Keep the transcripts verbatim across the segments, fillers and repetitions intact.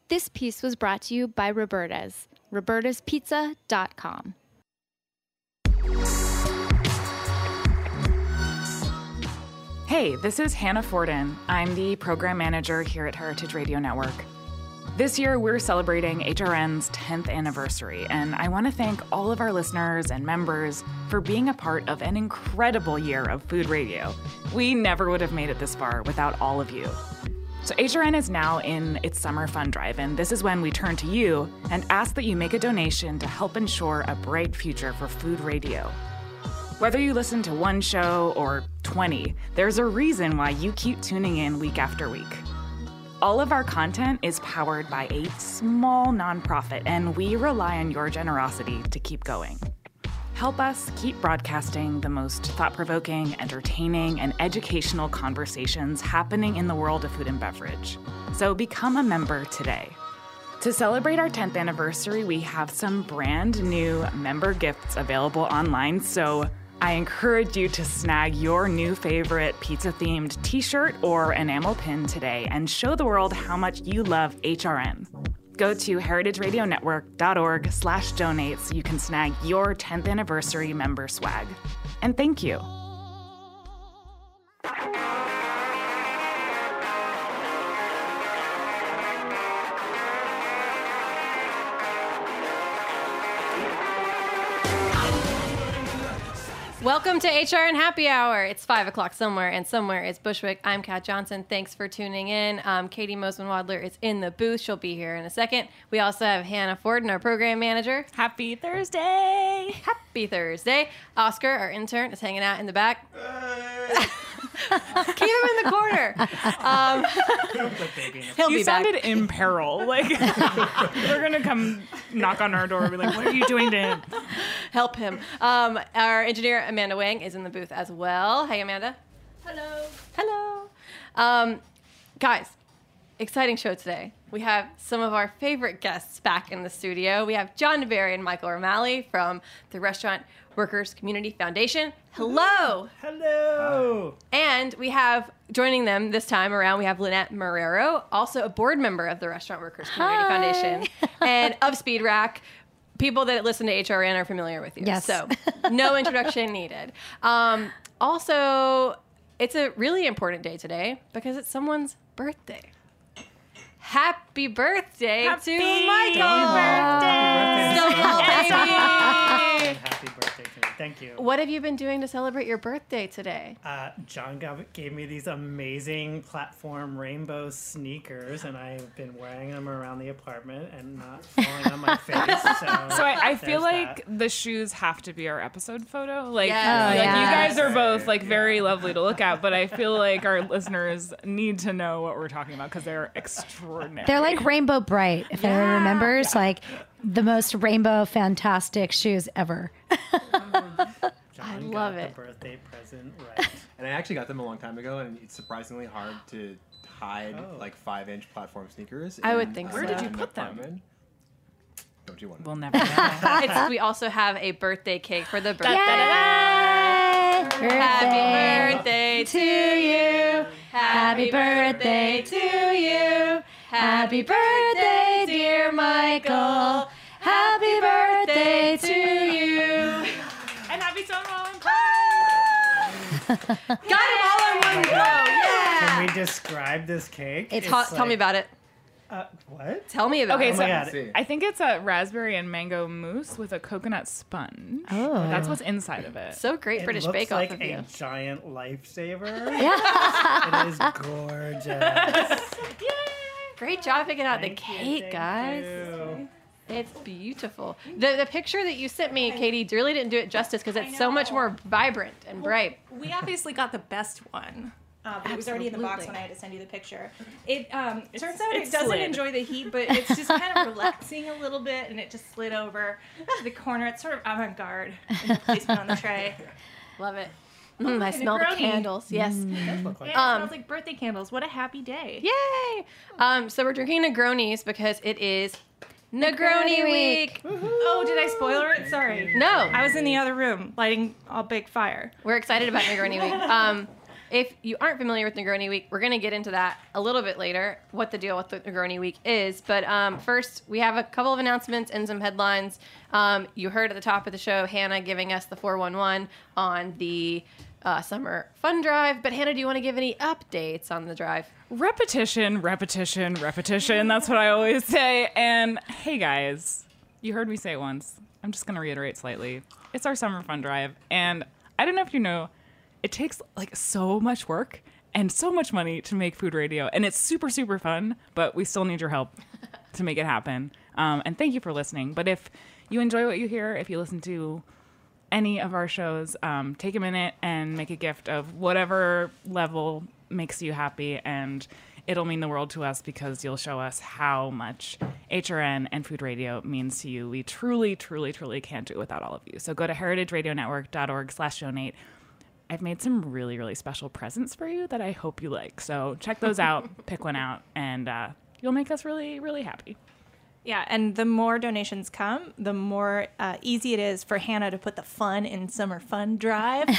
This piece was brought to you by Roberta's, robertas pizza dot com. Hey, this is Hannah Forden. I'm the program manager here at Heritage Radio Network. This year, we're celebrating H R N's tenth anniversary, and I want to thank all of our listeners and members for being a part of an incredible year of food radio. We never would have made it this far without all of you. So H R N is now in its summer fund drive, and this is when we turn to you and ask that you make a donation to help ensure a bright future for food radio. Whether you listen to one show or twenty, there's a reason why you keep tuning in week after week. All of our content is powered by a small nonprofit, and we rely on your generosity to keep going. Help us keep broadcasting the most thought-provoking, entertaining, and educational conversations happening in the world of food and beverage. So become a member today. To celebrate our tenth anniversary, we have some brand new member gifts available online, so I encourage you to snag your new favorite pizza-themed t-shirt or enamel pin today and show the world how much you love H R N. Go to heritageradionetwork.org slash donate so you can snag your tenth anniversary member swag. And thank you. Welcome to H R N Happy Hour. It's five o'clock somewhere, and somewhere is Bushwick. I'm Kat Johnson. Thanks for tuning in. Um, Katie Mosman-Wadler is in the booth. She'll be here in a second. We also have Hannah Forden, our program manager. Happy Thursday. Happy Thursday. Oscar, our intern, is hanging out in the back. Keep him in the corner. Um, he'll you be sounded back. in peril. Like they're gonna come knock on our door and be like, "What are you doing to him?" Help him. Um, our engineer Amanda Wang is in the booth as well. Hey, Amanda. Hello. Hello. Um, guys, exciting show today. We have some of our favorite guests back in the studio. We have John DeBerry and Michael O'Malley from the Restaurant Workers Community Foundation. Hello. Hello. And we have, joining them this time around, we have Lynette Marrero, also a board member of the Restaurant Workers Community Hi. Foundation, and of Speed Rack. People that listen to H R N are familiar with you. Yes. So no introduction needed. Um, also, it's a really important day today because it's someone's birthday. Happy birthday Happy to Michael! birthday! Snowball baby! Happy birthday to me. Thank you. What have you been doing to celebrate your birthday today? Uh, John gave, gave me these amazing platform rainbow sneakers, and I've been wearing them around the apartment and not falling on my face. So, So I, I feel there's like that. the shoes have to be our episode photo. Like, Yes. like Oh, you yeah. guys are both like very lovely to look at, but I feel like our listeners need to know what we're talking about because they're extraordinary. They're like Rainbow Bright, if anyone remembers, like the most rainbow fantastic shoes ever. John love got it. the birthday present right. And I actually got them a long time ago, and it's surprisingly hard to hide Oh. like five-inch platform sneakers. I in, would think uh, so. Where did you in my put them? apartment. Don't you want We'll them? never know. It's, we also have a birthday cake for the birthday. Yay! Happy birthday to you. Happy birthday to you. Happy birthday, dear Michael. Happy birthday to you. And happy Stonewall and Got it all in one go. Yeah. Can we describe this cake? It's hot. Tell me about it. Uh, what? Tell me about Okay, it. so my God. See. I think it's a raspberry and mango mousse with a coconut sponge. Oh. That's what's inside of it. So great It British looks Bake Off like of a you. giant lifesaver. Yeah. It is gorgeous. Great job picking out the Thank you, cake, thank guys. you. It's beautiful. The the picture that you sent me, Katie, really didn't do it justice because it's so much more vibrant and bright. We obviously got the best one. Uh, but it was already in the box Absolutely. when I had to send you the picture. It um, it turns out it it doesn't slid. enjoy the heat, but it's just kind of relaxing a little bit, and it just slid over to the corner. It's sort of avant-garde in the placement on the tray. Love it. Mm, I and a smell the Negroni. candles. Yes. Look like It Um, smells like birthday candles. What a happy day. Yay! Um, so we're drinking Negronis because it is Negroni Week. Oh, did I spoiler it? Sorry. No, I was in the other room lighting a big fire. we're excited about Negroni Week. Um, If you aren't familiar with Negroni Week, we're going to get into that a little bit later, what the deal with the Negroni Week is. But um, first, we have a couple of announcements and some headlines. Um, you heard at the top of the show Hannah giving us the four one one on the uh, Summer Fun Drive. But Hannah, do you want to give any updates on the drive? Repetition, repetition, repetition. That's what I always say. And hey, guys, you heard me say it once. I'm just going to reiterate slightly. It's our Summer Fun Drive. And I don't know if you know, it takes like so much work and so much money to make food radio. And it's super, super fun, but we still need your help to make it happen. Um, and thank you for listening. But if you enjoy what you hear, if you listen to any of our shows, um, take a minute and make a gift of whatever level makes you happy. And it'll mean the world to us because you'll show us how much H R N and food radio means to you. We truly, truly, truly can't do it without all of you. So go to heritageradionetwork.org slash donate. I've made some really, really special presents for you that I hope you like. So check those out, pick one out, and uh, you'll make us really, really happy. Yeah, and the more donations come, the more uh, easy it is for Hannah to put the fun in Summer Fun Drive.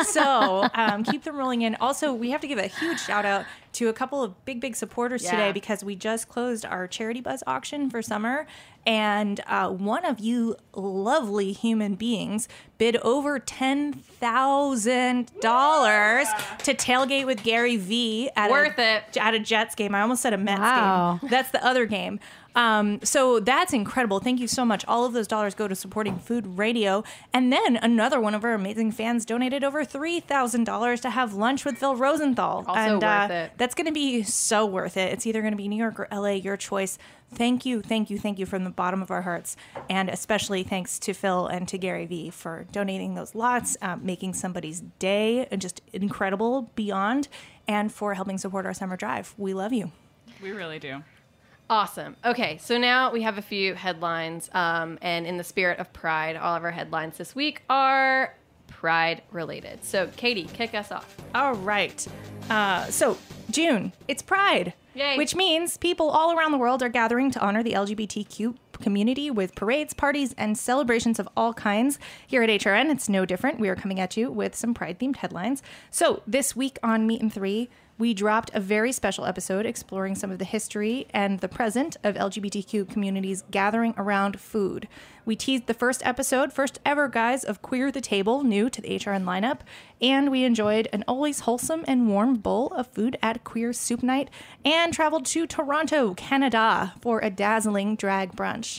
So um, keep them rolling in. Also, we have to give a huge shout out to a couple of big, big supporters Yeah. today because we just closed our Charity Buzz auction for summer. And uh, one of you lovely human beings bid over ten thousand dollars to tailgate with Gary V at Worth a, it. at a Jets game. I almost said a Mets Wow. game. That's the other game. Um, so that's incredible. Thank you so much. All of those dollars go to supporting food radio. And then another one of our amazing fans donated over three thousand dollars to have lunch with Phil Rosenthal. Also and, worth uh, it. That's going to be so worth it. It's either going to be New York or L A, your choice. Thank you, thank you, thank you from the bottom of our hearts. And especially thanks to Phil and to Gary V for donating those lots, uh, making somebody's day just incredible beyond, and for helping support our summer drive. We love you. We really do. Awesome. Okay, so now we have a few headlines. Um, and in the spirit of Pride, all of our headlines this week are Pride related. So, Katie, kick us off. All right. Uh, so, June, it's Pride. Yay. Which means people all around the world are gathering to honor the L G B T Q community with parades, parties, and celebrations of all kinds. Here at H R N, it's no different. We are coming at you with some Pride-themed headlines. So, this week on Meat and Three, we dropped a very special episode exploring some of the history and the present of L G B T Q communities gathering around food. We teased the first episode, first ever, guys, of Queer the Table, new to the H R N lineup, and we enjoyed an always wholesome and warm bowl of food at Queer Soup Night, and traveled to Toronto, Canada, for a dazzling drag brunch.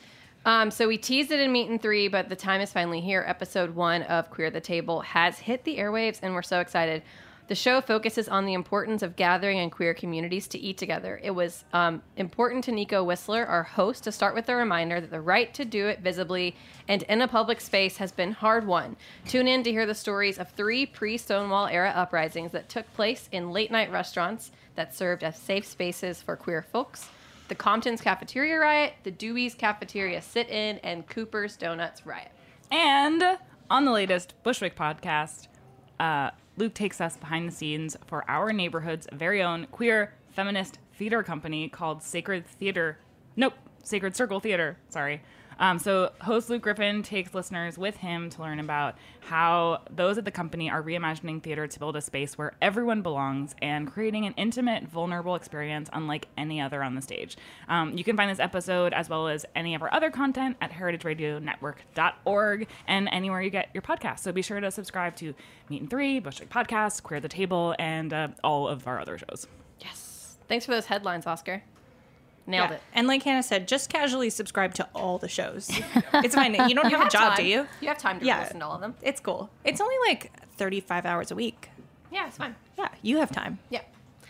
Um, so we teased it in Meet and Three, but the time is finally here. Episode one of Queer the Table has hit the airwaves, and we're so excited. The show focuses on the importance of gathering in queer communities to eat together. It was um, important to Nico Whistler, our host, to start with a reminder that the right to do it visibly and in a public space has been hard-won. Tune in to hear the stories of three pre-Stonewall era uprisings that took place in late-night restaurants that served as safe spaces for queer folks: the Compton's Cafeteria Riot, the Dewey's Cafeteria Sit-In, and Cooper's Donuts Riot. And on the latest Bushwick podcast, uh, Luke takes us behind the scenes for our neighborhood's very own queer feminist theater company called Sacred Theater. Nope, Sacred Circle Theater. Sorry. Um, so host Luke Griffin takes listeners with him to learn about how those at the company are reimagining theater to build a space where everyone belongs and creating an intimate, vulnerable experience unlike any other on the stage. Um, you can find this episode as well as any of our other content at heritage radio network dot org and anywhere you get your podcasts. So be sure to subscribe to Meet and Three, Bushwick Podcast, Queer the Table, and uh, all of our other shows. Yes. Thanks for those headlines, Oscar. Nailed Yeah. it. And like Hannah said, just casually subscribe to all the shows. It's fine. You don't have a job, time. do you? You have time to Yeah. listen to all of them. It's cool. It's only like thirty-five hours a week. Yeah, it's fine. Yeah, you have time. Yeah.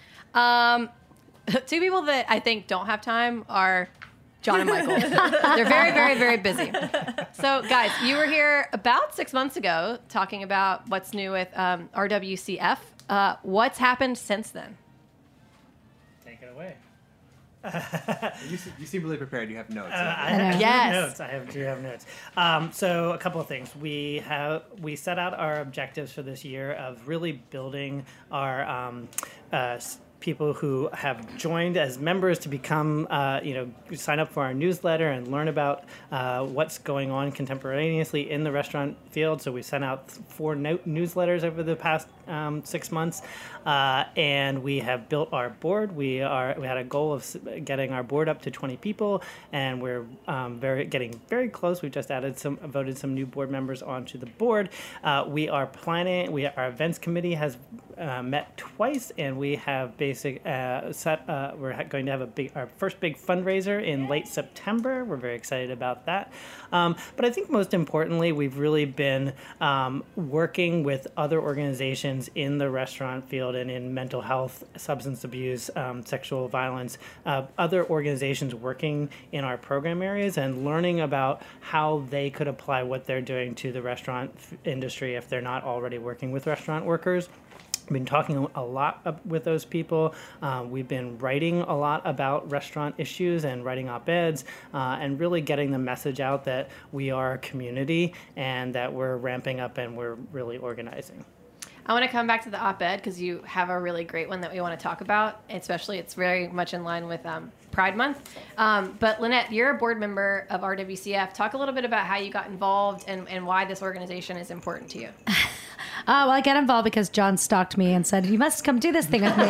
Um, two people that I think don't have time are John and Michael. They're very, very, very busy. So, guys, you were here about six months ago talking about what's new with um, R W C F. Uh, what's happened since then? Take it away. You, se- you seem really prepared. You have notes. Uh, I, I do Yes. have notes. I have, do have notes. Um, so a couple of things. We have we set out our objectives for this year of really building our um, uh, s- people who have joined as members to become, uh, you know, sign up for our newsletter and learn about uh, what's going on contemporaneously in the restaurant field. So we sent out four no- newsletters over the past um, six months, uh, and we have built our board. We are we had a goal of getting our board up to twenty people, and we're um, very getting very close. We've just added some, voted some new board members onto the board. Uh, we are planning. We our events committee has uh, met twice, and we have basic uh, set. Uh, we're ha- going to have a big our first big fundraiser in late September. We're very excited about that. Um, but I think most importantly, we've really been um, working with other organizations in the restaurant field and in mental health, substance abuse, um, sexual violence, uh, other organizations working in our program areas and learning about how they could apply what they're doing to the restaurant f- industry if they're not already working with restaurant workers. We've been talking a lot with those people. Uh, we've been writing a lot about restaurant issues and writing op-eds uh, and really getting the message out that we are a community and that we're ramping up and we're really organizing. I want to come back to the op-ed because you have a really great one that we want to talk about, especially it's very much in line with um, Pride Month. Um, but Lynette, you're a board member of R W C F. Talk a little bit about how you got involved and, and why this organization is important to you. Uh, well, I got involved because John stalked me and said, "You must come do this thing with me."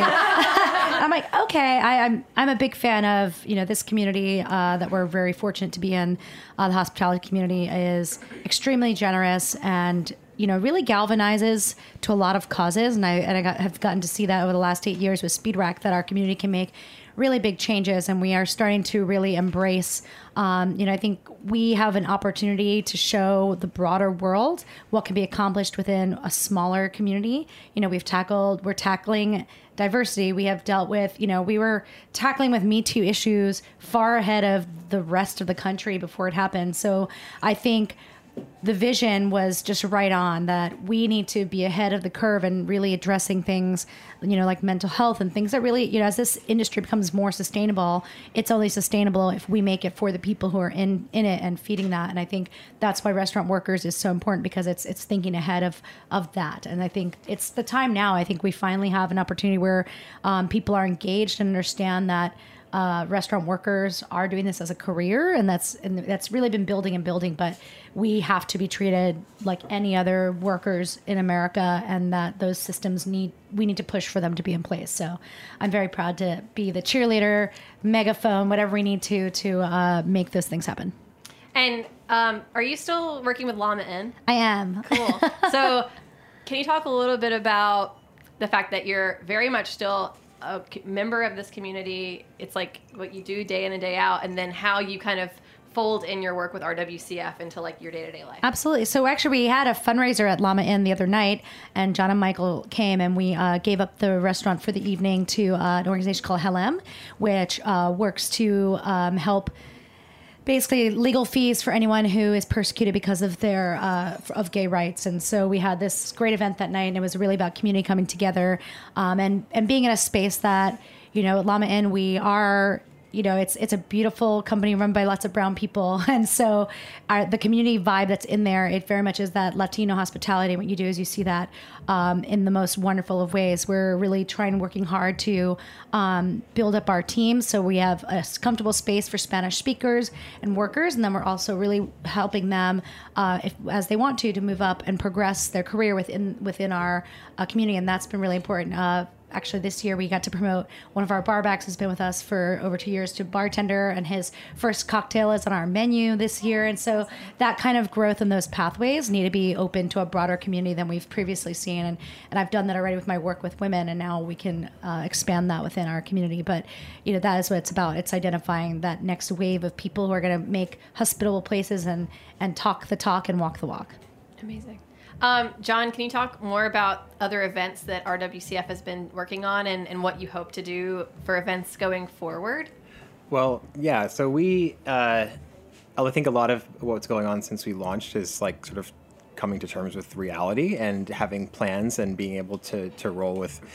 I'm like, okay. I, I'm I'm a big fan of you know this community uh, that we're very fortunate to be in. Uh, the hospitality community is extremely generous and you know really galvanizes to a lot of causes, and I and I got, have gotten to see that over the last eight years with Speed Rack that our community can make really big changes, and we are starting to really embrace. Um, you know, I think we have an opportunity to show the broader world what can be accomplished within a smaller community. You know, we've tackled, we're tackling diversity. We have dealt with, you know, we were tackling with Me Too issues far ahead of the rest of the country before it happened. So I think the vision was just right on that we need to be ahead of the curve and really addressing things, you know, like mental health and things that really, you know, as this industry becomes more sustainable, it's only sustainable if we make it for the people who are in, in it and feeding that. And I think that's why Restaurant Workers is so important because it's it's thinking ahead of, of that. And I think it's the time now. I think we finally have an opportunity where um, people are engaged and understand that Uh, restaurant workers are doing this as a career, and that's and that's really been building and building. But we have to be treated like any other workers in America, and that those systems need we need to push for them to be in place. So, I'm very proud to be the cheerleader, megaphone, whatever we need to to uh, make those things happen. And um, are you still working with Llama Inn? I am. Cool. So, can you talk a little bit about the fact that you're very much still a member of this community? It's like what you do day in and day out, and then how you kind of fold in your work with R W C F into like your day-to-day life. Absolutely. So actually we had a fundraiser at Llama Inn the other night, and John and Michael came, and we uh, gave up the restaurant for the evening to uh, an organization called Helem, which uh, works to um, help basically legal fees for anyone who is persecuted because of their uh, of gay rights. And so we had this great event that night, and it was really about community coming together um, and and being in a space that, you know, at Llama Inn we are, you know, it's it's a beautiful company run by lots of brown people, and so our, the community vibe that's in there, it very much is that Latino hospitality. What you do is you see that um, in the most wonderful of ways. We're really trying, working hard to um, build up our team, so we have a comfortable space for Spanish speakers and workers, and then we're also really helping them, uh, if as they want to, to move up and progress their career within within our uh, community, and that's been really important. Uh, Actually, this year we got to promote one of our barbacks who's been with us for over two years to bartender, and his first cocktail is on our menu this year. And so that kind of growth and those pathways need to be open to a broader community than we've previously seen. And, and I've done that already with my work with women, and now we can uh, expand that within our community. But, you know, that is what it's about. It's identifying that next wave of people who are going to make hospitable places and, and talk the talk and walk the walk. Amazing. Um, John, can you talk more about other events that R W C F has been working on and, and what you hope to do for events going forward? Well, yeah, so we, uh, I think a lot of what's going on since we launched is like sort of coming to terms with reality and having plans and being able to, to roll with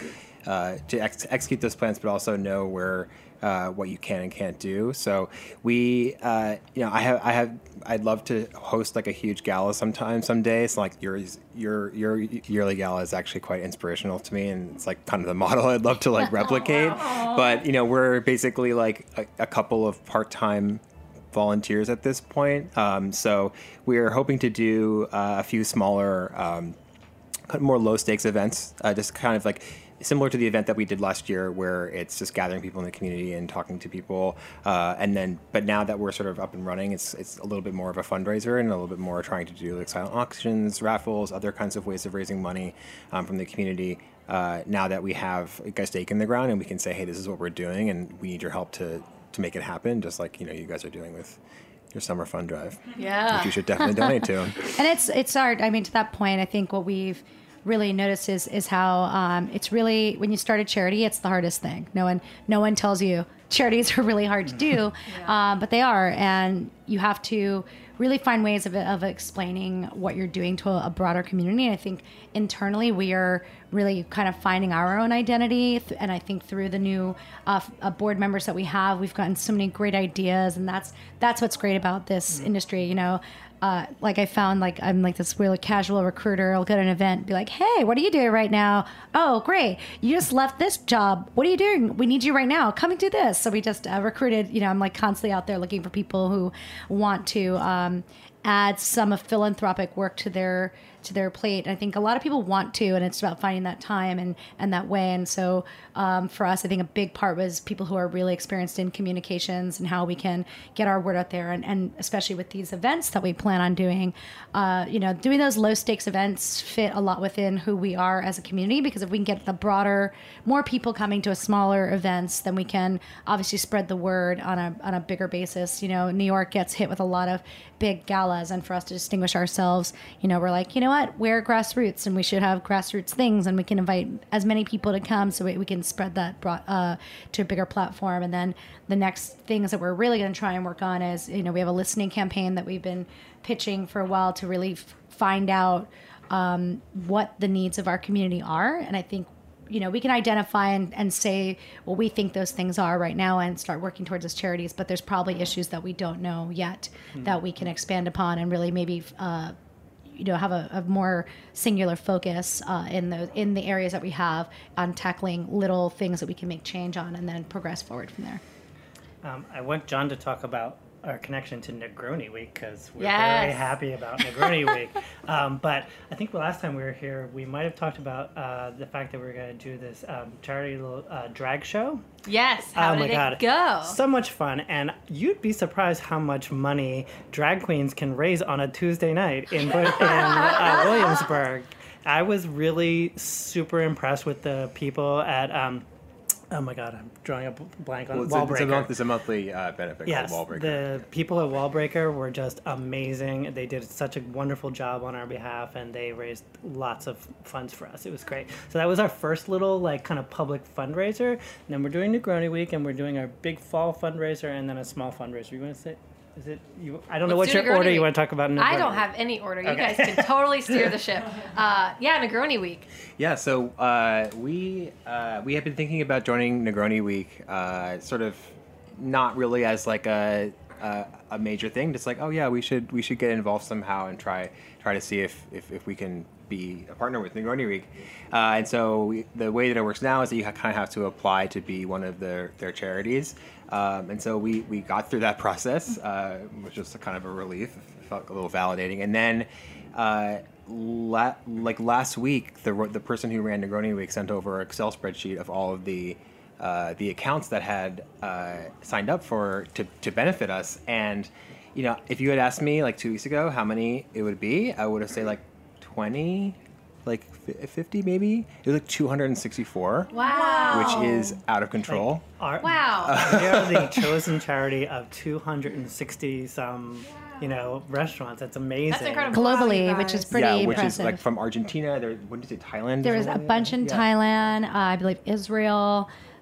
uh, to ex- execute those plans, but also know where uh, what you can and can't do. So we, uh, you know, I have, I have, I'd love to host like a huge gala sometime, someday. So like your your your yearly gala is actually quite inspirational to me, and it's like kind of the model I'd love to like replicate. But you know, we're basically like a, a couple of part-time volunteers at this point. Um, so we're hoping to do uh, a few smaller, um, kind of more low stakes events, uh, just kind of like similar to the event that we did last year, where it's just gathering people in the community and talking to people. Uh, and then, but now that we're sort of up and running, it's it's a little bit more of a fundraiser and a little bit more trying to do like silent auctions, raffles, other kinds of ways of raising money um, from the community. Uh, now that we have like, a stake in the ground and we can say, hey, this is what we're doing and we need your help to to make it happen, just like, you know, you guys are doing with your summer fun drive. Yeah. Which you should definitely donate to. And it's it's our, I mean, to that point, I think what we've really noticed is is how um, it's really, when you start a charity, it's the hardest thing. No one no one tells you charities are really hard to do, yeah. uh, but they are, and you have to really find ways of, of explaining what you're doing to a, a broader community. And I think internally we are really kind of finding our own identity. And I think through the new uh, uh, board members that we have, we've gotten so many great ideas. And that's that's what's great about this mm-hmm. industry. You know, uh, like I found like I'm like this really casual recruiter. I'll go to an event and be like, hey, what are you doing right now? Oh, great. You just left this job. What are you doing? We need you right now. Come and do this. So we just uh, recruited, you know, I'm like constantly out there looking for people who want to um, add some of philanthropic work to their to their plate. And I think a lot of people want to, and it's about finding that time and, and that way. And so um, for us, I think a big part was people who are really experienced in communications and how we can get our word out there. And, and especially with these events that we plan on doing, uh, you know, doing those low stakes events fit a lot within who we are as a community, because if we can get the broader, more people coming to a smaller events, then we can obviously spread the word on a, on a bigger basis. You know, New York gets hit with a lot of big galas, and for us to distinguish ourselves, you know, we're like, you know what, we're grassroots and we should have grassroots things, and we can invite as many people to come so we, we can spread that broad, uh, to a bigger platform. And then the next things that we're really going to try and work on is, you know, we have a listening campaign that we've been pitching for a while to really f- find out um, what the needs of our community are. And I think, you know, we can identify and, and say, well, we think those things are right now, and start working towards as charities, but there's probably issues that we don't know yet mm-hmm. that we can expand upon and really maybe, uh, you know, have a, a more singular focus uh, in the in the areas that we have on tackling little things that we can make change on, and then progress forward from there. Um, I want John to talk about our connection to Negroni Week, because we're yes. very happy about Negroni Week. Um, but I think the last time we were here, we might have talked about uh, the fact that we we're going to do this um, charity little uh, drag show. Yes. How oh did my it God. go? So much fun. And you'd be surprised how much money drag queens can raise on a Tuesday night in, in uh, Williamsburg. I was really super impressed with the people at... Um, Oh my God, I'm drawing a blank on well, it's Wallbreaker. A, it's, a month, it's a monthly uh, benefit yes, called Wallbreaker. The people at Wallbreaker were just amazing. They did such a wonderful job on our behalf, and they raised lots of funds for us. It was great. So that was our first little like kind of public fundraiser. And then we're doing Negroni Week, and we're doing our big fall fundraiser, and then a small fundraiser. You want to say? Is it you? I don't know Let's what do your Negroni order Week. you want to talk about. Negroni I don't Week. have any order. You Okay. guys can totally steer the ship. Uh, yeah, Negroni Week. Yeah, so uh, we uh, we have been thinking about joining Negroni Week, uh, sort of not really as like a, a a major thing, just like, oh yeah, we should we should get involved somehow and try try to see if if, if we can be a partner with Negroni Week. Uh, and so we, the way that it works now is that you kind of have to apply to be one of their their charities. Um, and so we, we got through that process, uh, which was kind of a relief. It felt a little validating. And then, uh, la- like last week, the the person who ran Negroni Week sent over an Excel spreadsheet of all of the uh, the accounts that had uh, signed up for to, to benefit us. And you know, if you had asked me like two weeks ago how many it would be, I would have said like twenty. Like fifty maybe? It was like two hundred sixty-four. Wow. Which is out of control. Our, Wow. We are the chosen charity of two hundred sixty some, you know, restaurants. That's amazing. That's incredible. Globally, Wow, which is guys. pretty yeah, which impressive. is like from Argentina. There, what did you say, Thailand? There or was a something? bunch in Yeah. Thailand, uh, I believe Israel,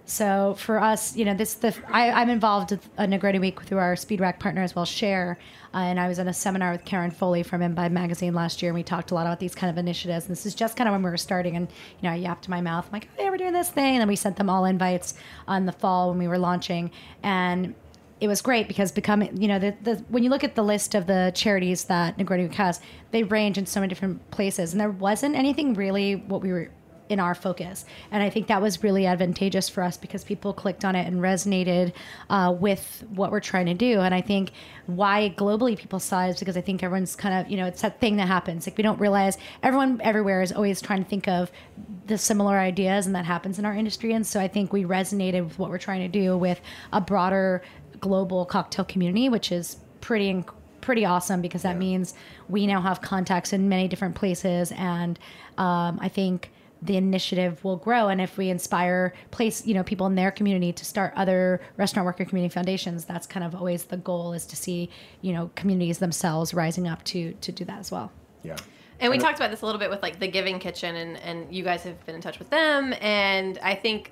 So for us, you know, this the I, I'm involved with a Negroni Week through our Speed Rack partner as well, Share. Uh, and I was in a seminar with Karen Foley from Imbibe Magazine last year, and we talked a lot about these kind of initiatives. And this is just kind of when we were starting, and you know, I yapped my mouth. I'm like, oh, yeah, we're doing this thing. And then we sent them all invites on the fall when we were launching, and it was great because becoming, you know, the, the when you look at the list of the charities that Negroni Week has, they range in so many different places, and there wasn't anything really what we were in our focus. And I think that was really advantageous for us because people clicked on it and resonated uh, with what we're trying to do. And I think why globally people saw it is because I think everyone's kind of, you know, it's that thing that happens. Like we don't realize everyone everywhere is always trying to think of the similar ideas, and that happens in our industry. And so I think we resonated with what we're trying to do with a broader global cocktail community, which is pretty inc- pretty awesome because that yeah. means we now have contacts in many different places. And um, I think the initiative will grow. And if we inspire place, you know, people in their community to start other restaurant worker community foundations, that's kind of always the goal, is to see, you know, communities themselves rising up to, to do that as well. Yeah. And we talked about this a little bit with like the Giving Kitchen, and, and you guys have been in touch with them. And I think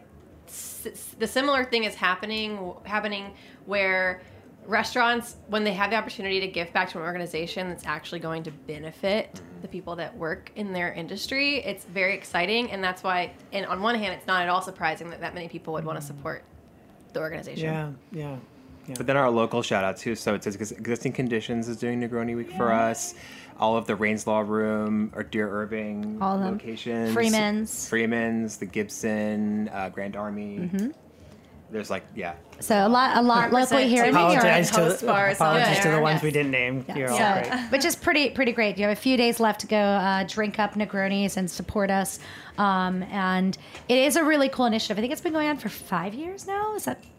s- the similar thing is happening, happening where restaurants, when they have the opportunity to give back to an organization that's actually going to benefit the people that work in their industry, it's very exciting. And that's why, and on one hand, it's not at all surprising that that many people would want to support the organization. Yeah, yeah. Yeah. But then our local shout out too. So it says Existing Conditions is doing Negroni Week yeah. for us. All of the Rains Law Room or Dear Irving all of them. Locations. Freeman's. Freeman's, the Gibson, uh, Grand Army. Mm-hmm. There's like, yeah. So a lot, a lot locally here in New York. Apologize to, Host the, bars apologies on to the there. ones Yes. we didn't name. Yeah. You're all So, great. which is pretty pretty great. You have a few days left to go uh, drink up Negronis and support us. Um, and it is a really cool initiative. I think it's been going on for five years now. Is that?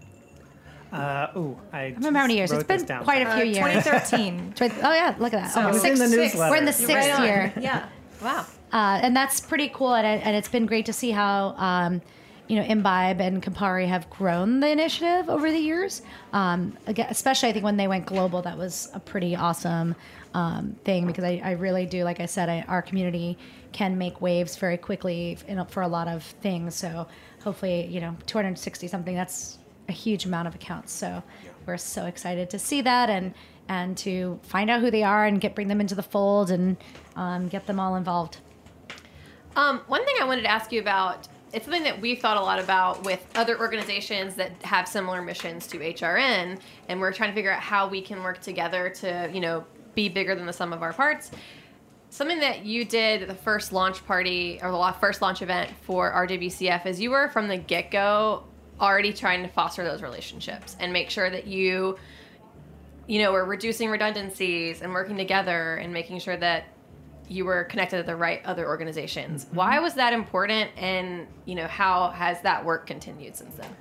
Uh, ooh, I I remember how many years. It's been quite a few Uh, years. twenty thirteen. Oh yeah, look at that. So- oh, It was six, in the six- newsletter. we're in the You're sixth right on. year. Yeah. Wow. Uh, and that's pretty cool, and, it, and it's been great to see how um, you know Imbibe and Campari have grown the initiative over the years. Um, again, especially, I think when they went global, that was a pretty awesome um, thing because I, I really do, like I said, I, our community can make waves very quickly in, for a lot of things. So hopefully, you know, two hundred sixty something. That's a huge amount of accounts. So we're so excited to see that and and to find out who they are and get bring them into the fold and um, get them all involved. Um, one thing I wanted to ask you about, it's something that we've thought a lot about with other organizations that have similar missions to H R N, and we're trying to figure out how we can work together to, you know, be bigger than the sum of our parts. Something that you did at the first launch party, or the first launch event for R J B C F, is you were from the get-go already trying to foster those relationships and make sure that you, you know, were reducing redundancies and working together and making sure that you were connected to the right other organizations. Mm-hmm. Why was that important, and you know, how has that work continued since then?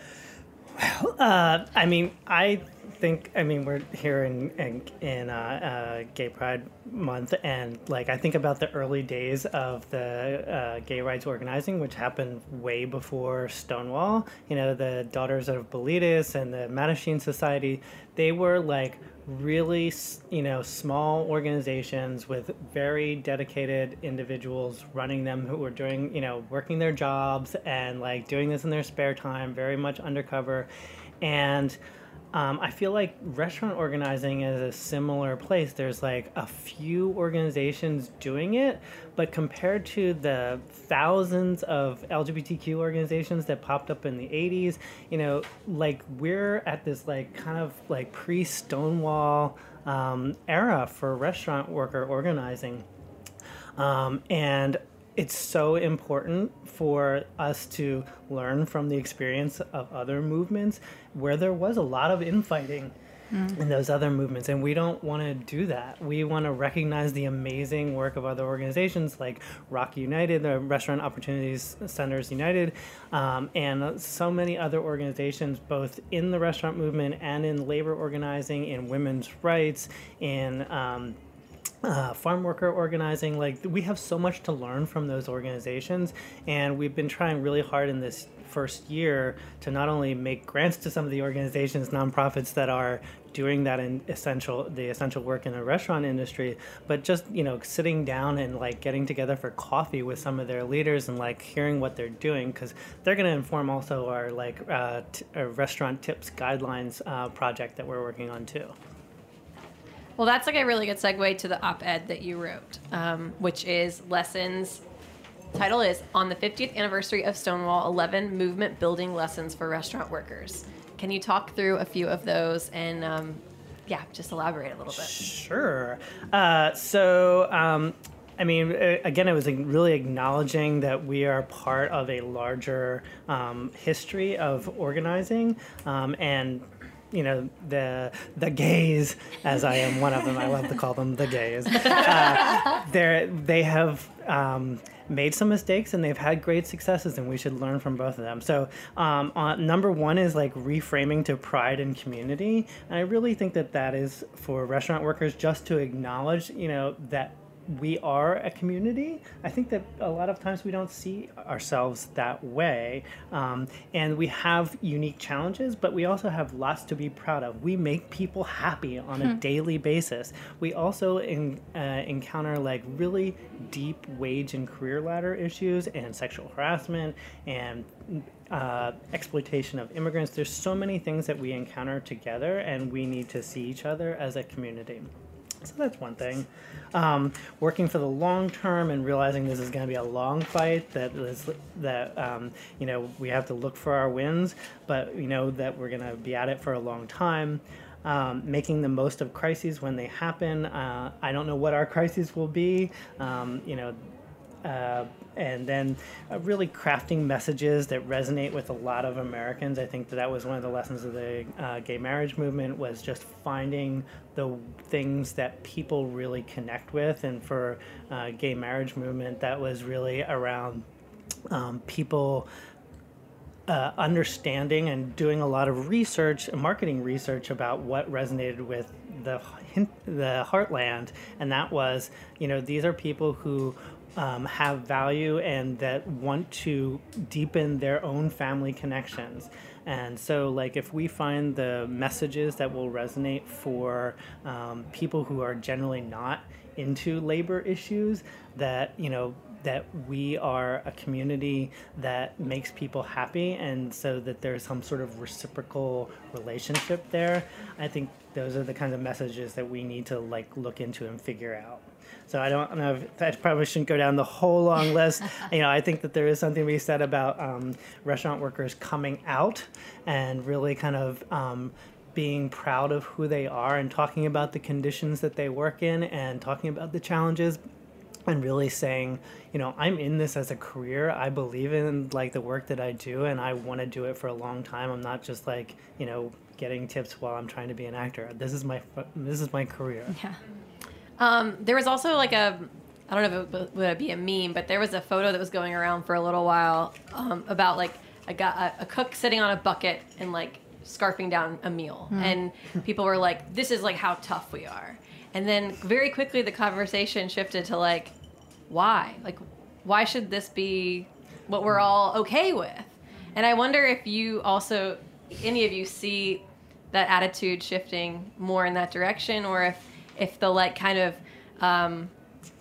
Well, uh, I mean, I think, I mean, we're here in in, in uh, uh, Gay Pride Month, and like I think about the early days of the uh, gay rights organizing, which happened way before Stonewall. You know, the Daughters of Bilitis and the Mattachine Society, they were like really, you know, small organizations with very dedicated individuals running them who were doing, you know, working their jobs and like doing this in their spare time, very much undercover. And um, I feel like restaurant organizing is a similar place. There's like a few organizations doing it, but compared to the thousands of L G B T Q organizations that popped up in the eighties, you know, like we're at this like kind of like pre-Stonewall um, era for restaurant worker organizing. Um, and it's so important for us to learn from the experience of other movements where there was a lot of infighting mm. in those other movements. And we don't want to do that. We want to recognize the amazing work of other organizations like Rock United, the Restaurant Opportunities Centers United, um, and so many other organizations, both in the restaurant movement and in labor organizing, in women's rights, in um, Uh, farm worker organizing. Like, we have so much to learn from those organizations, and we've been trying really hard in this first year to not only make grants to some of the organizations, nonprofits that are doing that in essential, the essential work in the restaurant industry, but just, you know, sitting down and like getting together for coffee with some of their leaders and like hearing what they're doing, because they're going to inform also our like uh, t- our restaurant tips guidelines uh, project that we're working on too. Well, that's like a really good segue to the op-ed that you wrote, um, which is lessons. Title is On the fiftieth Anniversary of Stonewall, eleven Movement Building Lessons for Restaurant Workers. Can you talk through a few of those and, um, yeah, just elaborate a little bit? Sure. Uh, so, um, I mean, again, it was really acknowledging that we are part of a larger um, history of organizing, um, and you know, the the gays, as I am one of them, I love to call them the gays. Uh, they they have um, made some mistakes and they've had great successes, and we should learn from both of them. So um, uh, number one is like reframing to pride and community. And I really think that that is for restaurant workers, just to acknowledge, you know, that we are a community. I think that a lot of times we don't see ourselves that way. Um, and we have unique challenges, but we also have lots to be proud of. We make people happy on a hmm. daily basis. We also in, uh, encounter like really deep wage and career ladder issues and sexual harassment and uh, exploitation of immigrants. There's so many things that we encounter together, and we need to see each other as a community. So that's one thing. Um, working for the long term and realizing this is going to be a long fight, that is, that um, you know, we have to look for our wins, but you know that we're going to be at it for a long time. Um, making the most of crises when they happen. Uh, I don't know what our crises will be. Um, you know. Uh, and then uh, really crafting messages that resonate with a lot of Americans. I think that that was one of the lessons of the uh, gay marriage movement, was just finding the things that people really connect with. And for uh, gay marriage movement, that was really around um, people uh, understanding and doing a lot of research, marketing research about what resonated with the the heartland. And that was, you know, these are people who Um, have value and that want to deepen their own family connections. And so, like, if we find the messages that will resonate for um, people who are generally not into labor issues, that, you know, that we are a community that makes people happy, and so that there's some sort of reciprocal relationship there, I think those are the kinds of messages that we need to, like, look into and figure out. So I don't know if I probably shouldn't go down the whole long list. You know, I think that there is something to be said about um, restaurant workers coming out and really kind of um, being proud of who they are and talking about the conditions that they work in and talking about the challenges, and really saying, you know, I'm in this as a career. I believe in like the work that I do, and I want to do it for a long time. I'm not just like, you know, getting tips while I'm trying to be an actor. This is my this is my career. Yeah. Um, there was also like a, I don't know if it would be a meme, but there was a photo that was going around for a little while um, about like a, guy, a cook sitting on a bucket and like scarfing down a meal. Mm. And people were like, this is like how tough we are. And then very quickly the conversation shifted to like, why? Like, why should this be what we're all okay with? And I wonder if you also, any of you see that attitude shifting more in that direction, or if if the like kind of um,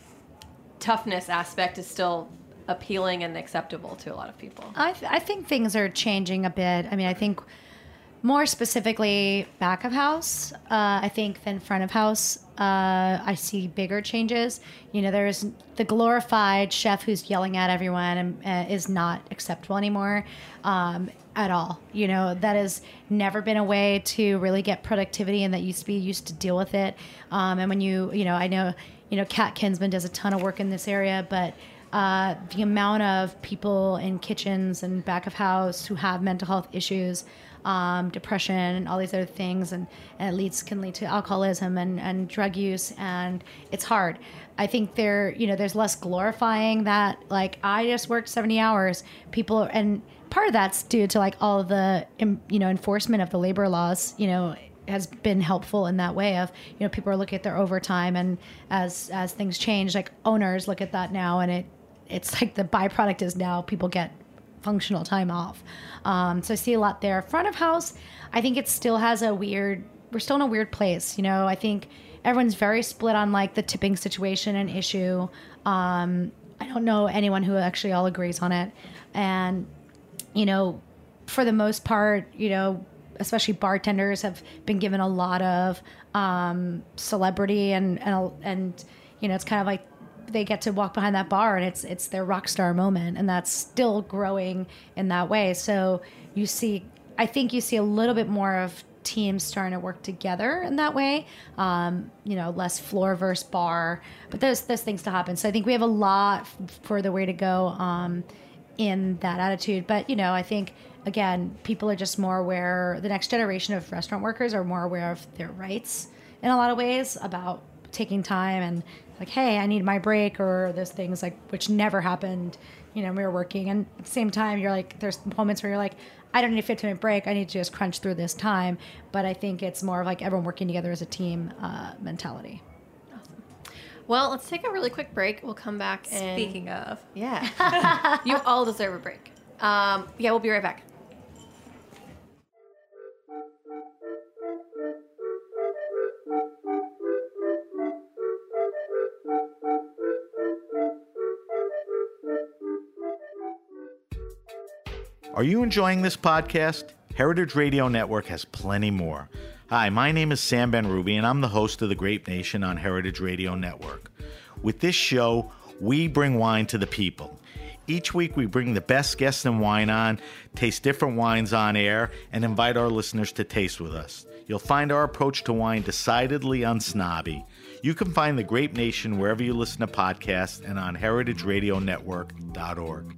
toughness aspect is still appealing and acceptable to a lot of people. I, th- I think things are changing a bit. I mean, I think more specifically back of house, uh, I think than front of house, uh, I see bigger changes. You know, there's the glorified chef who's yelling at everyone and uh, is not acceptable anymore. Um, at all. You know, that has never been a way to really get productivity, and that used to be used to deal with it. Um, and when you, you know, I know, you know, Kat Kinsman does a ton of work in this area, but uh, the amount of people in kitchens and back of house who have mental health issues, um, depression and all these other things, and, and it leads, can lead to alcoholism and, and drug use, and it's hard. I think there, you know, there's less glorifying that, like, I just worked seventy hours. People, and part of that's due to like all of the, you know, enforcement of the labor laws, you know, has been helpful in that way of, you know, people are looking at their overtime, and as as things change, like owners look at that now, and it it's like the byproduct is now people get functional time off. Um, so I see a lot there. Front of house, I think it still has a weird, we're still in a weird place. You know, I think everyone's very split on like the tipping situation and issue. Um, I don't know anyone who actually all agrees on it. And, you know, for the most part, you know, especially bartenders have been given a lot of um, celebrity and, and, and, you know, it's kind of like they get to walk behind that bar and it's, it's their rock star moment. And that's still growing in that way. So you see, I think you see a little bit more of teams starting to work together in that way. Um, you know, less floor versus bar, but there's, there's things to happen. So I think we have a lot further way to go um, in that attitude. But, you know, I think, again, people are just more aware, the next generation of restaurant workers are more aware of their rights in a lot of ways about taking time and like, hey, I need my break, or those things like, which never happened, you know, we were working. And at the same time, you're like, there's moments where you're like, I don't need a fifteen minute break. I need to just crunch through this time. But I think it's more of like everyone working together as a team uh, mentality. Well, let's take a really quick break. We'll come back and... Speaking of. Yeah. You all deserve a break. Um, yeah, we'll be right back. Are you enjoying this podcast? Heritage Radio Network has plenty more. Hi, my name is Sam Ben-Ruby, and I'm the host of The Grape Nation on Heritage Radio Network. With this show, we bring wine to the people. Each week, we bring the best guests in wine on, taste different wines on air, and invite our listeners to taste with us. You'll find our approach to wine decidedly unsnobby. You can find The Grape Nation wherever you listen to podcasts and on heritage radio network dot org.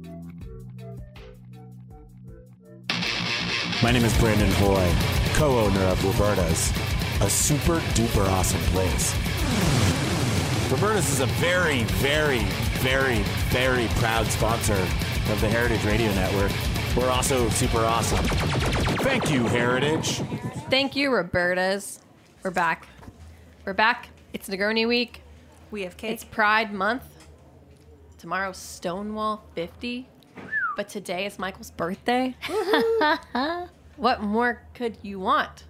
My name is Brandon Hoy, co-owner of Roberta's, a super duper awesome place. Roberta's is a very, very, very, very proud sponsor of the Heritage Radio Network. We're also super awesome. Thank you, Heritage. Thank you, Roberta's. We're back. We're back. It's Negroni week. We have cake. It's Pride month. Tomorrow's Stonewall fifty. But today is Michael's birthday. What more could you want?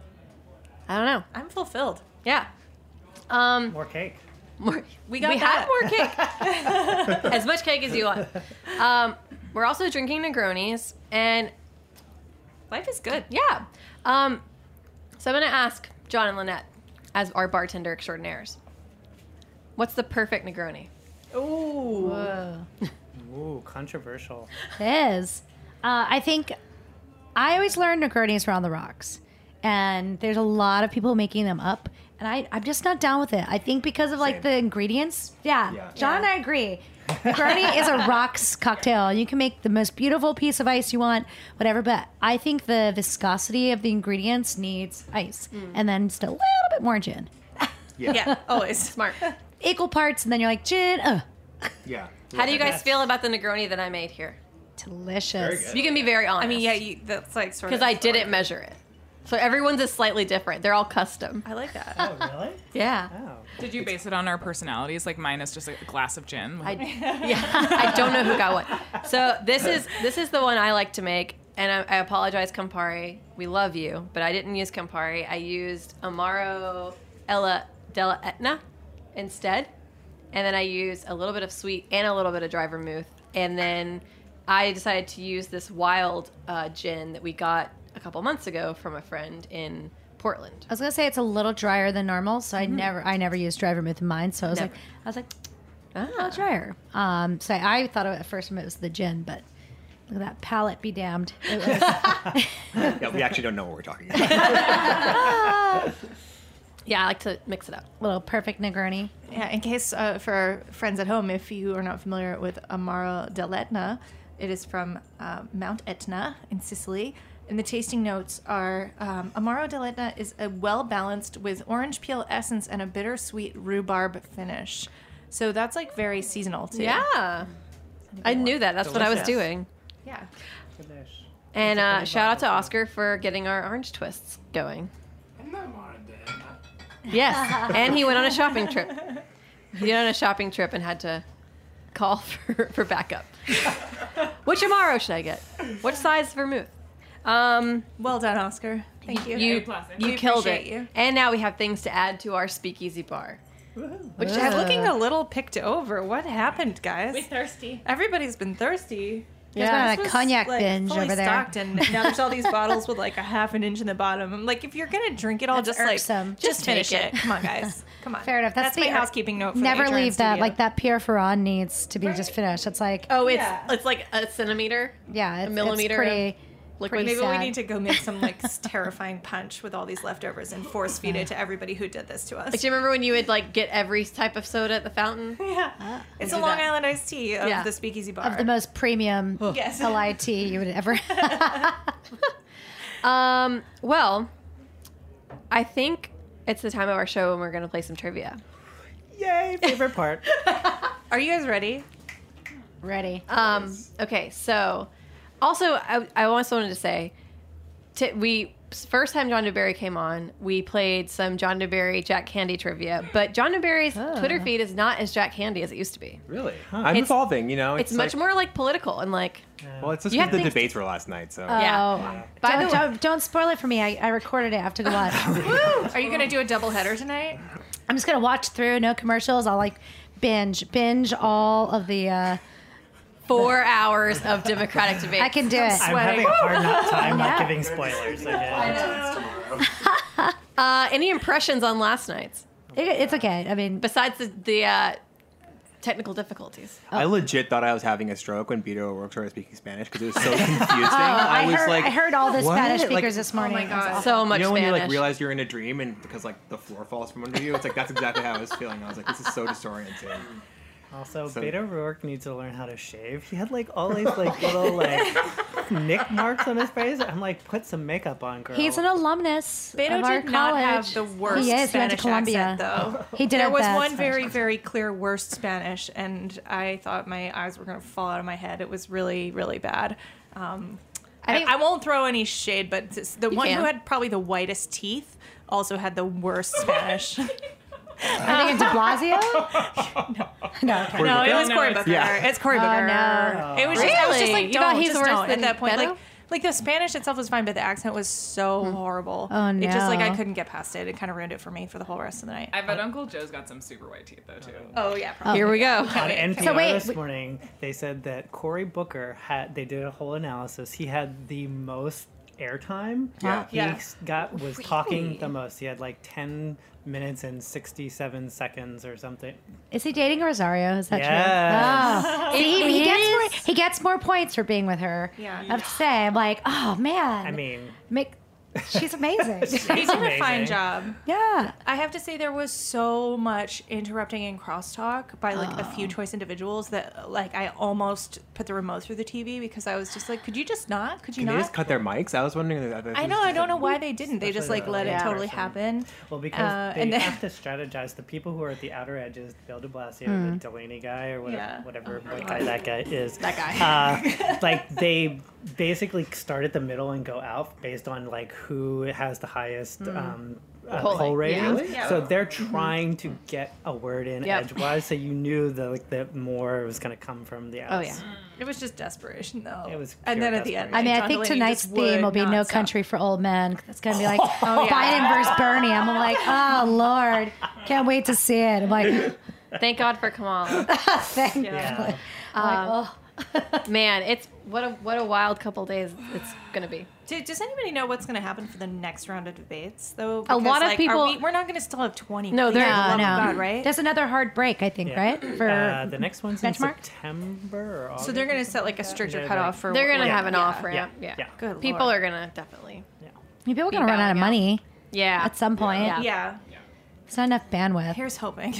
I don't know. I'm fulfilled. Yeah. Um, More cake. more, We got we that. have more cake. As much cake as you want. Um, we're also drinking Negronis. And Life is good. yeah. Um, so I'm going to ask John and Lynette, as our bartender extraordinaires, what's the perfect Negroni? Ooh. Whoa. Ooh, controversial. It is. Uh, I think I always learn Negronis are on the rocks. And there's a lot of people making them up. And I, I'm just not down with it. I think because of like Same. the ingredients. Yeah. Yeah. John and I agree. Negroni is a rocks cocktail. You can make the most beautiful piece of ice you want, whatever. But I think the viscosity of the ingredients needs ice. And then just a little bit more gin. Yeah. Yeah, always. Smart. Equal parts. And then you're like, gin. Uh, Yeah. How do you guys Yes. feel about the Negroni that I made here? delicious. You can be very honest. I mean, yeah, you, that's like sort of. Because I didn't measure it. So everyone's is slightly different. They're all custom. I like that. Oh, really? Yeah. Oh. Did you base it on our personalities? Like mine is just a glass of gin. I, yeah, I don't know who got what. So this is this is the one I like to make, and I, I apologize, Campari. We love you, but I didn't use Campari. I used Amaro Ella della Etna instead, and then I used a little bit of sweet and a little bit of dry vermouth, and then I decided to use this wild uh, gin that we got a couple months ago from a friend in Portland. I was gonna say it's a little drier than normal, so I Mm-hmm. never, I never used dry vermouth in mine. So I was Never. like, I was like, Ah. oh, drier. Um, so I thought at first it was the gin, but look at that palate be damned. It was, Yeah, we actually don't know what we're talking about. Yeah, I like to mix it up. little perfect Negroni. Yeah, in case uh, for our friends at home, if you are not familiar with Amaro dell'Etna, it is from uh, Mount Etna in Sicily. And the tasting notes are um, Amaro dell'Etna is a well balanced with orange peel essence and a bittersweet rhubarb finish. So that's like very seasonal too. Yeah. I knew that. That's what I was Delicious. doing. Yeah. Delish. And It's a uh, pretty shout out to bottle. Oscar for getting our orange twists going. Yes, and he went on a shopping trip. He went on a shopping trip and had to call for, for backup. Which Amaro should I get? Which size vermouth? Um, Well done, Oscar. Thank you. you you We killed it. appreciate you. And now we have things to add to our speakeasy bar. Which is looking a little picked over. What happened, guys? We thirsty. Everybody's been thirsty. There's been This a was, cognac like, binge fully over there. stocked, and now there's all these bottles with like a half an inch in the bottom. I'm like, if you're gonna drink it all, That's just irksome. like just Just finish take it. it. Come on, guys. Come on. Fair enough. That's, That's my the housekeeping note. For Never the leave that. studio. Like that Pierre Ferrand needs to be just finished. It's like, Oh, it's Yeah. it's like a centimeter. yeah, it's, a millimeter It's pretty, Liquid. pretty Maybe sad. we need to go make some like terrifying punch with all these leftovers and force feed it to everybody who did this to us. Like, do you remember when you would like get every type of soda at the fountain? Yeah, it's a do Long that. Island iced tea of Yeah. the Speakeasy Bar. of the most premium Yes. L I T you would ever. Um. Well, I think it's the time of our show when we're gonna play some trivia. Yay! Favorite part. Are you guys ready? Ready. Um. Okay. So, also, I I also wanted to say, t- we first time John DeBerry came on, we played some John DeBerry Jack Candy trivia, but John DeBerry's Twitter feed is not as Jack Candy as it used to be. Really? I'm It's- evolving, you know? It's, much like- more like political and like. Well, it's just You because have the things to- debates were last night, so. Yeah. Oh, By don't, the way- don't, don't spoil it for me. I, I recorded it. I have to go watch. Are you gonna do a double header tonight? I'm just gonna watch through, no commercials. I'll like binge, binge all of the. Uh, Four hours of Democratic debate. I can do it. I'm having a hard enough time not giving spoilers. I guess. Uh, any impressions on last night's It, it's okay. I mean, besides the, the uh, technical difficulties? I legit thought I was having a stroke when Beto O'Rourke started speaking Spanish because it was so confusing. I, I was heard, like, I heard all the what? Spanish Like, speakers this morning. my It was God. awful. So much you know when Spanish. you like realize you're in a dream and because like the floor falls from under you, it's like that's exactly how I was feeling. I was like, this is so disorienting. Also, So- Beto O'Rourke needs to learn how to shave. He had like all these like little like nick marks on his face. I'm like, put some makeup on, girl. He's an alumnus Beto of our did not college. have the worst He is. He went Spanish to Columbia. accent, though. He did There it was best. one very, very clear worst Spanish, and I thought my eyes were going to fall out of my head. It was really, really bad. Um, I I, think- I won't throw any shade, but this- the You one can. who had probably the whitest teeth also had the worst Spanish. I think it's De Blasio. no, no, okay. no, it was No, Cory it's- Booker. yeah. It's Cory Oh, Booker. no. It was just, I was just Really? like, You don't, thought he's just worse don't than at that point. Beto? Like, like the Spanish itself was fine, but the accent was so horrible. Oh, It just like I no. couldn't get past it. It kind of ruined it for me for the whole rest of the night. I bet Uncle Joe's got some super white teeth though too. Oh yeah, probably. Here we go. On N P R So wait, this wait- morning, they said that Cory Booker had. They did a whole analysis. He had the most airtime. Yeah. He Yeah. got was talking the most. He had like ten minutes and sixty-seven seconds or something. Is he dating Rosario? Is that Yes. true? Oh. See, he, he gets more. He gets more points for being with her. Yeah. I have to say, I'm like, oh man. I mean, make. She's amazing. He did a fine amazing. job. yeah. I have to say there was so much interrupting and crosstalk by like a few choice individuals that like I almost put the remote through the T V because I was just like, could you just not? Could you Can they not? just cut their mics? I was wondering. If that- I know. I don't know why they didn't. They just Especially like the let it late totally person. happen. well, because Uh, they and then- have to strategize. The people who are at the outer edges, Bill de Blasio, the Delaney guy, or whatever, Yeah. whatever what guy that guy is. That guy. Uh, like they basically start at the middle and go out based on like who has the highest um, uh, Polling, poll yeah. rating. Really? Yeah. So they're trying to get a word in Yep. edgewise, so you knew that like that more was going to come from the Oh outs. yeah. It was just desperation though. It was and pure then at the end, I mean, I John think Delaney tonight's just theme would will be not No stop. Country for Old Men. It's going to be like yeah. Biden versus Bernie. I'm like, oh, Lord. Can't wait to see it. I'm like, Thank God for Kamala. thank Yeah. you. I'm like, oh. Man, it's what a what a wild couple days it's gonna be. Dude, does anybody know what's going to happen for the next round of debates, though? A lot Because, of like, are people- we, we're not going to still have twenty. No, please, they're- for the No, love no. of God, right? There's another hard break, I think, Yeah. right? For Uh, the next one's in benchmark? September or August. So they're going to set like a stricter Yeah, cutoff like- for. They're gonna what- have an yeah. off ramp. Yeah. yeah. Good People Lord. are gonna definitely. people are Be going to run out of bowing out. money Yeah. at some point. Yeah. Yeah. It's not enough bandwidth. Here's hoping.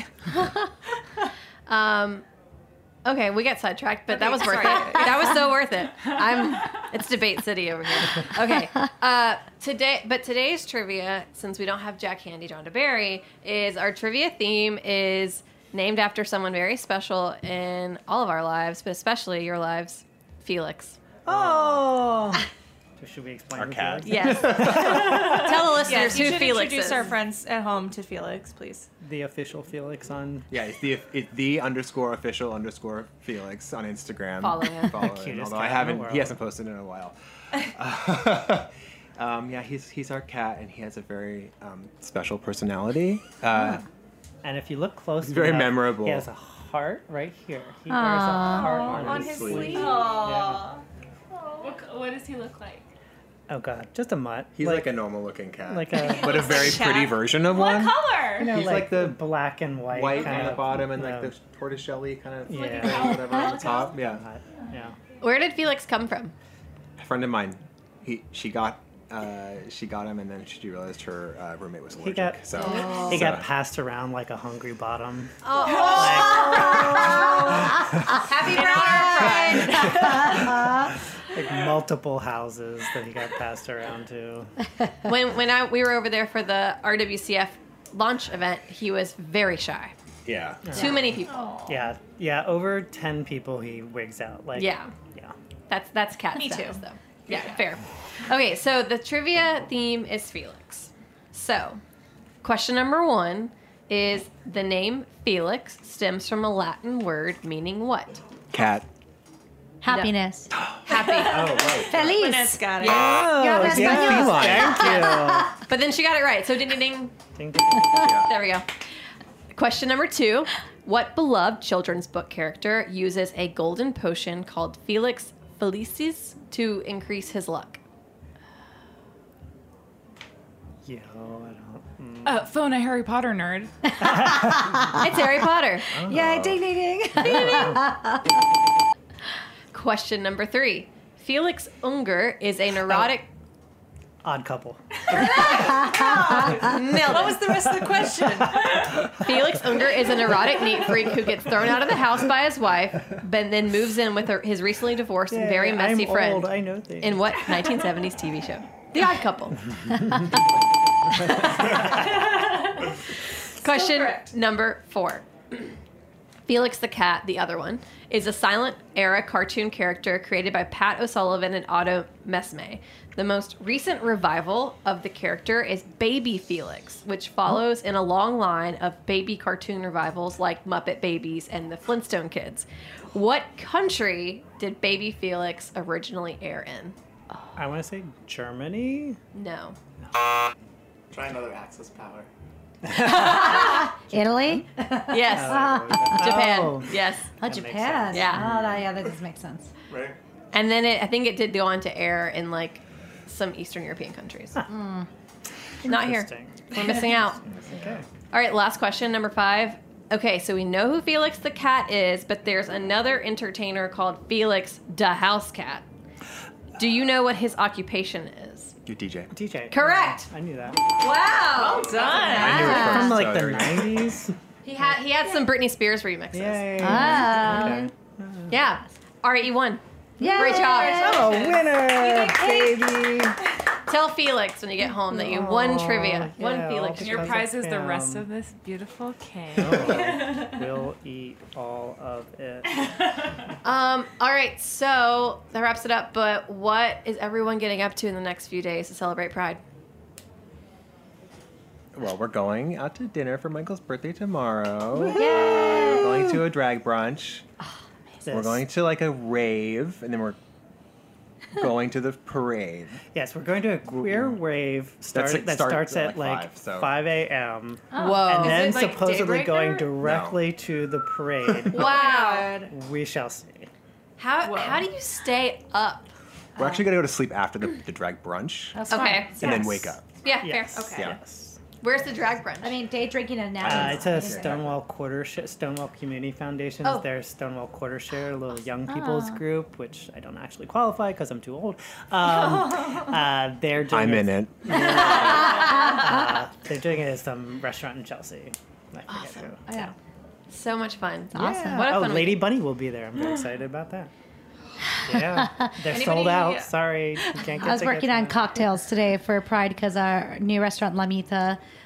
Um. Okay, we got sidetracked, but that Okay, was worth sorry. it. That was so worth it. I'm. It's debate city over here. Okay. Uh, today, but today's trivia, since we don't have Jack Handy, John DeBerry, is our trivia theme is named after someone very special in all of our lives, but especially your lives, Felix. Oh. Should we explain Our who cat. Felix is? Yes. Tell the listeners Yes, you who should Felix introduce is. our friends at home to Felix, please. The official Felix on Yeah, it's the it's the underscore official underscore Felix on Instagram. Follow him. Follow him. Cutest Although I cat in the haven't, world. he hasn't posted in a while. Uh, um, yeah, he's he's our cat, and he has a very um, special personality. Uh, And if you look close, It's very enough, memorable. He has a heart right here. He wears a heart on, On his, his sleeve. sleeve. Yeah. What, what does he look like? Oh god, just a mutt. he's like, a normal looking cat, like a but a very pretty version of one. Color. you know, he's like, like the black and white, White kind on the of, bottom and like uh, the tortoiseshell kind of Yeah. thing, whatever on the top. Yeah, yeah. Where did Felix come from? a friend of mine, he she got uh, she got him, and then she realized her uh, roommate was allergic. He got so he so- got passed around like a hungry bottom. Happy Pride! Like multiple houses that he got passed around to. when when I we were over there for the R W C F launch event, he was very shy. yeah. Too many people. Yeah, yeah. Over ten people, he wigs out. Like Yeah. yeah. That's that's cat Me status, too. though. Yeah, fair. Okay, so the trivia theme is Felix. So, question number one is the name Felix stems from a Latin word meaning what? Cat. Happiness. Happy. Oh right. Feliz. Vanessa got it. Oh, hablas yes, español. thank you. But then she got it right. So ding ding ding. Ding, ding. There we go. Question number two. What beloved children's book character uses a golden potion called Felix Felicis to increase his luck? Yo, I don't. mm. Uh, phone a Harry Potter nerd. It's Harry Potter. Yeah, ding, ding, ding. Question number three. Felix Unger is a neurotic. Odd couple. Nailed it. What was the rest of the question? Felix Unger is a neurotic neat freak who gets thrown out of the house by his wife, but then moves in with her, his recently divorced and very Yeah, messy I'm friend. Old, I know things. In what nineteen seventies T V show? The Odd Couple. Question correct. number four. Felix the Cat, the other one, is a silent era cartoon character created by Pat O'Sullivan and Otto Mesme. The most recent revival of the character is Baby Felix, which follows in a long line of baby cartoon revivals like Muppet Babies and the Flintstone Kids. What country did Baby Felix originally air in? I want to say Germany. No. Try another Access Power. Italy? Yes. Japan. Oh. Yes. Oh, makes Japan. sense. Yeah. Oh, that, yeah, that does make sense. Right. And then it, I think it did go on to air in like some Eastern European countries. Not here. Interesting. We're missing out. Okay. All right, last question, number five. Okay, so we know who Felix the Cat is, but there's another entertainer called Felix the House Cat. Do you know what his occupation is? You D J. D J. Correct. I knew that. Wow. Done. I knew it first. From like so the there we go. nineties. He had he had some Britney Spears remixes. Yay. Ah. Okay. Yeah. All right, you won. Yeah. Great job. Oh, winner, baby. Tell Felix when you get home that you won trivia. yeah, One I'll Felix. just- Your Because prize of is the rest him. of this beautiful cake. Oh, we'll eat all of it. Um, all right, so that wraps it up. But what is everyone getting up to in the next few days to celebrate Pride? Well, we're going out to dinner for Michael's birthday tomorrow. We're going to a drag brunch. We're going to like a rave, and then we're going to the parade. Yes, we're going to a queer rave start, That's- it that starts starts at, at like, like five, so- five a.m. Whoa. And then it, like, supposedly daybreak going there? directly to the parade. Wow. We shall see. How how do you stay up? We're actually gonna go to sleep after the, the drag brunch, That's Okay. smart. and then wake up. Yeah, Yes. fair. Okay. Yeah. Yes. Where's the drag brunch? I mean, day drinking and Uh, napping. it's a Stonewall Quarter sh- Stonewall Community Foundation. Oh. Their Stonewall Quarter Share, a little young people's Ah. group, which I don't actually qualify because I'm too old. Um, uh, they're doing I'm it, in it. Uh, they're doing it at some restaurant in Chelsea. I forget Awesome. who. Oh, yeah. So much fun. Awesome. What a oh, fun Lady weekend. Bunny will be there. I'm very excited about that. Yeah, they're sold Anybody- out. Sorry, you can't get I was working tickets on now. cocktails today for Pride because our new restaurant La Mita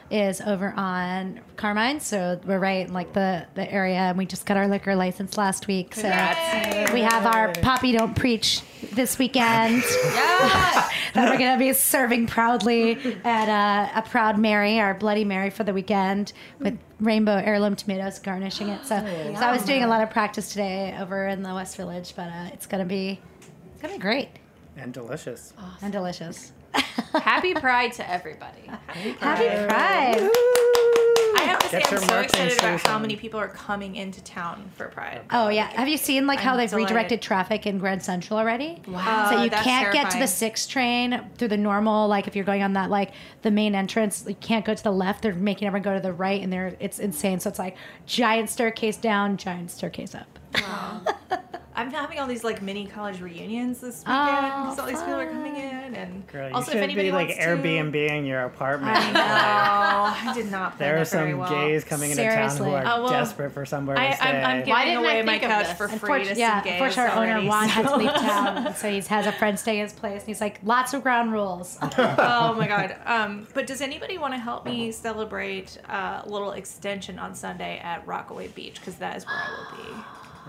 is over on Carmine, so we're right in like the, the area, and we just got our liquor license last week. So we have our Poppy Don't Preach this weekend. That we're going to be serving proudly at uh, a Proud Mary, our Bloody Mary for the weekend, with rainbow heirloom tomatoes garnishing it. So, so I was doing a lot of practice today over in the West Village, but uh, it's going to be it's going to be great And delicious. and delicious. Happy Pride to everybody. Happy Pride. I have to say, Get I'm your so marketing excited about how solution. many people are coming into town for Pride. Oh yeah, have you seen like how I'm they've delighted. redirected traffic in Grand Central already? Wow. So you That's can't get to the terrifying. six train through the normal. Like if you're going on that like the main entrance, you can't go to the left. They're making everyone go to the right, and they're it's insane. So it's like giant staircase down, giant staircase up. Wow. I'm having all these like mini college reunions this weekend Oh, because all these people are coming in, and Girl, you also if should anybody be like wants to, Airbnb-ing your apartment. I know. I did not. Plan There are that very some well. gays coming into town Seriously. who are Oh, well, desperate for somewhere to I, stay. I'm, I'm giving Why didn't I away my think of couch this? for free to Unfortunately, some yeah, gays unfortunately, our owner already, Juan had to so- leave town, and so he has a friend staying at his place, and he's like, lots of ground rules. Oh my god. Um, but does anybody want to help me celebrate uh, a little extension on Sunday at Rockaway Beach? Because that is where I will be.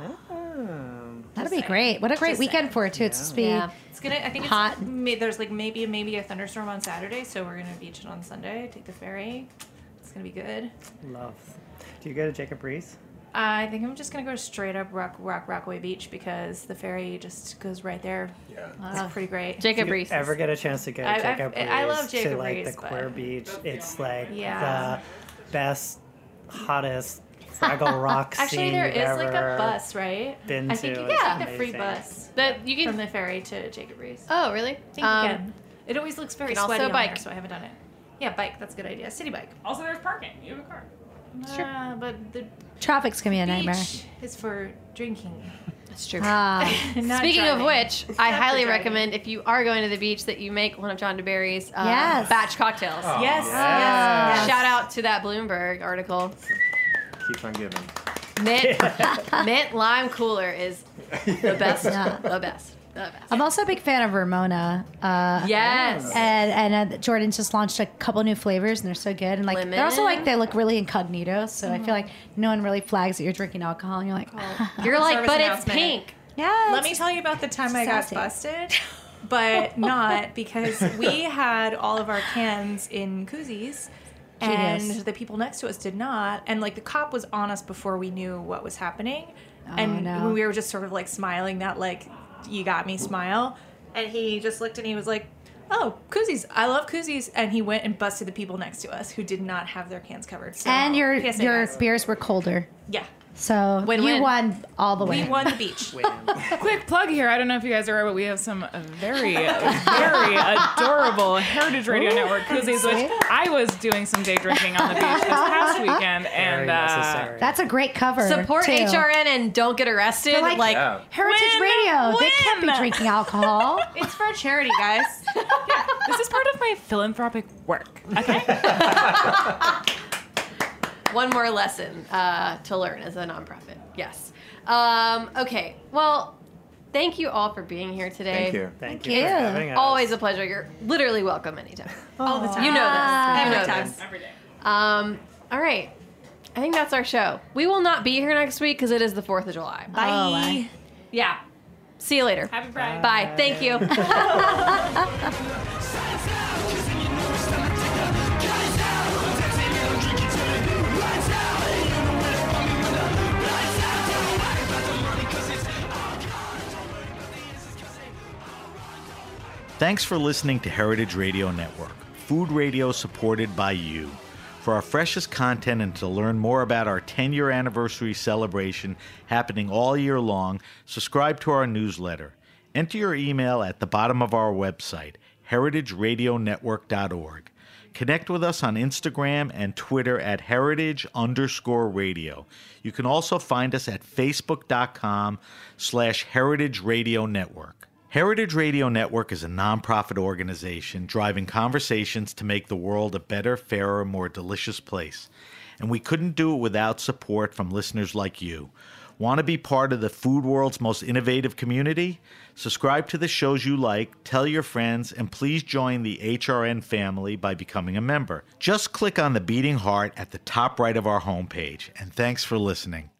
Um, That'd be saying. great. What a great Just weekend saying. for it too. It's supposed to be Yeah. It's gonna. I think Hot. it's may, there's like maybe maybe a thunderstorm on Saturday, so we're gonna beach it on Sunday. Take the ferry. It's gonna be good. love. Do you go to Jacob Reese? I think I'm just gonna go straight up Rock Rock Rockaway Beach because the ferry just goes right there. Yeah. It's pretty great. Jacob If you Reese. ever get a chance to go to I- I've- Jacob Reese, I love Jacob to like Reese, the Queer but- Beach, it's like Yeah. the best, hottest Fraggle Rock Actually, scene there you've is like a ever bus, right? been I think to. you It's can take the free amazing. bus That you from can. the ferry to Jacob Reese. Oh, really? I think Um, you can. It always looks very you can also sweaty on bike. there, so I haven't done it. Yeah, bike. That's a good idea. City bike. Also, there's parking. You have a car. Uh, but the traffic's gonna be a nightmare. beach is for drinking. That's true. Ah, not Speaking of driving. which, I Not for highly driving. recommend if you are going to the beach that you make one of John DeBerry's uh, Yes. batch cocktails. Oh, Yes, yes. yes. Shout out to that Bloomberg article. Keep on giving. Mint, mint lime cooler is the best. Yeah. The best. The best. I'm also a big fan of Ramona. Uh, Yes. And and uh, Jordan's just launched a couple new flavors, and they're so good. And like they're also Lemon. like they look really incognito, so I feel like no one really flags that you're drinking alcohol, and you're like, You're like, Service but it's announcement. pink. yeah. Let me tell you about the time I got Sassy. busted, but not because we had all of our cans in koozies, and Genius. the people next to us did not. And like the cop was on us before we knew what was happening, and no. we were just sort of like smiling that like you got me smile, and he just looked and he was like, "Oh, koozies! I love koozies!" And he went and busted the people next to us who did not have their cans covered. So, And your P S A, your guys. beers were colder, yeah, so Win-win. you won all the way. we won the beach. Quick plug here. I don't know if you guys are aware, but we have some uh, very, very adorable Heritage Radio Network koozies, which I was doing some day drinking on the beach this past weekend. Very And uh, necessary. That's a great cover. Support too. H R N and don't get arrested. They're like- like Yeah. Heritage Win, Radio. They can't be win. drinking alcohol. It's for charity, guys. this is part of my philanthropic work. Okay. one more lesson uh, to learn as a nonprofit. Yes. Um, okay. Well, thank you all for being here today. Thank you. Thank Thank you you. for having us. Always a pleasure. You're literally welcome anytime. All the time. You know this. You Every know time. this. Every day. Um, all right. I think that's our show. We will not be here next week because it is the fourth of July. Bye. Oh, bye. Yeah. See you later. Happy Pride. Bye. Thank you. Thanks for listening to Heritage Radio Network, food radio supported by you. For our freshest content and to learn more about our ten-year anniversary celebration happening all year long, subscribe to our newsletter. Enter your email at the bottom of our website, heritage radio network dot org. Connect with us on Instagram and Twitter at heritage underscore radio. You can also find us at facebook.com slash heritage radio network. Heritage Radio Network is a nonprofit organization driving conversations to make the world a better, fairer, more delicious place. And we couldn't do it without support from listeners like you. Want to be part of the food world's most innovative community? Subscribe to the shows you like, tell your friends, and please join the H R N family by becoming a member. Just click on the beating heart at the top right of our homepage. And thanks for listening.